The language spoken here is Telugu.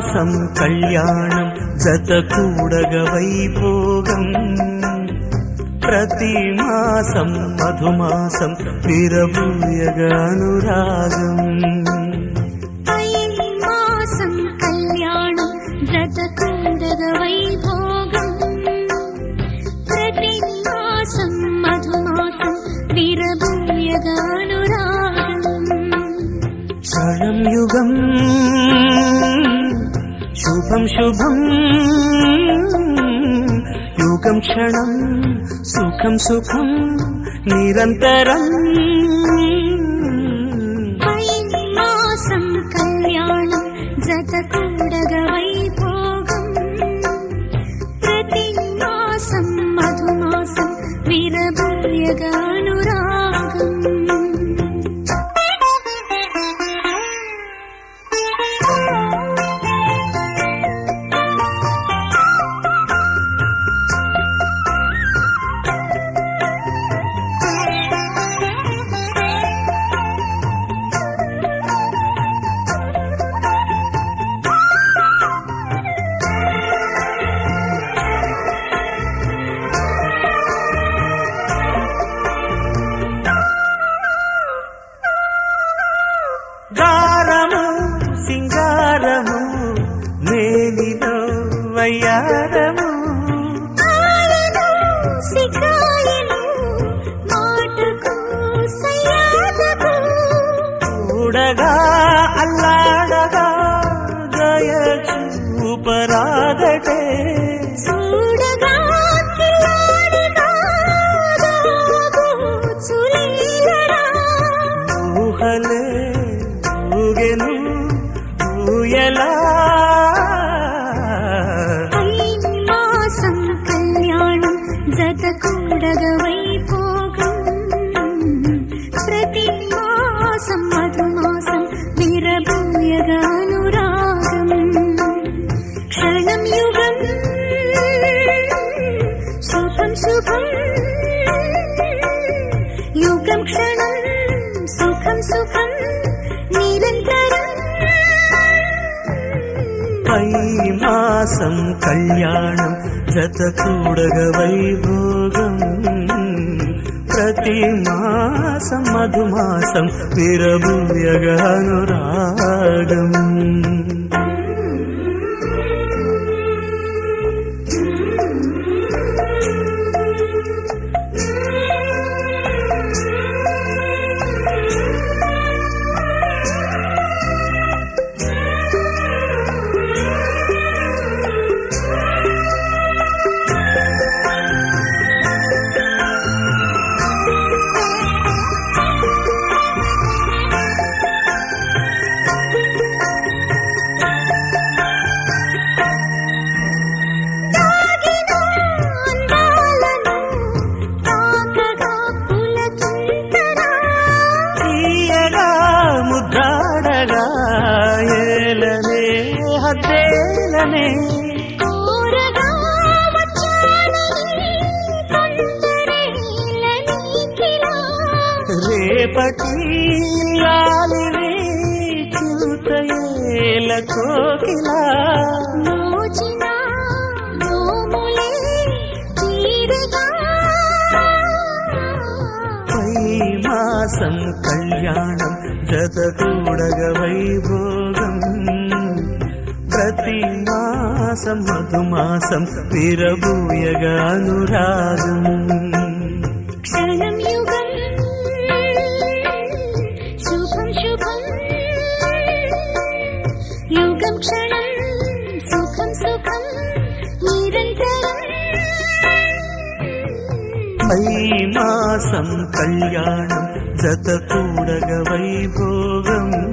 మాసం కళ్యాణం జతకూడగ వైభోగం ప్రతి మాసం మధుమాసం విరబూయగ అనురాగం మాసం కళ్యాణం జతకూడగ వైభోగం ప్రతి మాసం మధుమాసం విరబూయగ అనురాగం క్షణం యుగం శుభం శుభం యుగం క్షణం సుఖం సుఖం నిరంతరం మాసం కళ్యాణం జతకూడగ వైభోగం ప్రతి మాసం మధుమాసం విరబూయగ అనురాగం గారము సింగారము మేలిలో వయ్యారము చూడగా అల్లాడగా దయ చూపరాగటే చూడగా ఊహలే ఊగెను ఊయలా మాసం కళ్యాణం జతకూడగ వైభోగం ప్రతి మాసం మధుమాసం విరబూయగ అనురాగం క్షణం యుగం శుభం శుభం యుగం క్షణం సుఖం సుఖం నిరంతరం మాసం కళ్యాణం జతకూడగ వైభోగం ప్రతి మాసం మధుమాసం విరబూయగ అనురాగం ముద్రాడగా ఏలనే హద్దేలనే కోరగా వచ్చానని తొందరేలనీకిలా రేపటి లాలిని చింతయేల కోకిలా మోచిన నోములే తీరగా మాసం కళ్యాణం జతకూడగ వైభోగం ప్రతి మాసం మధుమాసం విరబూయగ అనురాగం క్షణం యుగం శుభం శుభం యుగం క్షణం సుఖం సుఖం నిరంతరం మాసం కళ్యాణం జతకూడగ వైభోగం